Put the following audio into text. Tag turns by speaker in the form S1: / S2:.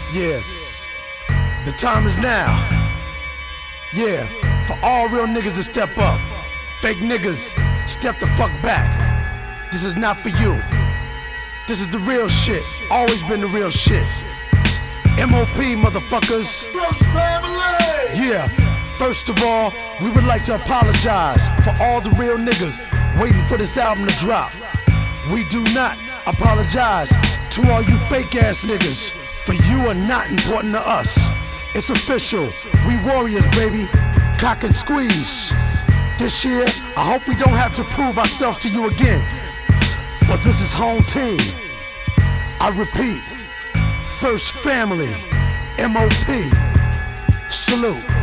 S1: Yeah, the time is now. Yeah, for all real niggas to step up. Fake niggas, step the fuck back. This is not for you. This is the real shit. Always been the real shit. MOP, motherfuckers.
S2: First family.
S1: Yeah, first of all, we would like to apologize for all the real niggas waiting for this album to drop. We do not apologize to all you fake ass niggas, for you are not important to us. It's official, we warriors, baby. Cock and squeeze. This year, I hope we don't have to prove ourselves to you again, but this is home team. I repeat, first family, MOP. Salute.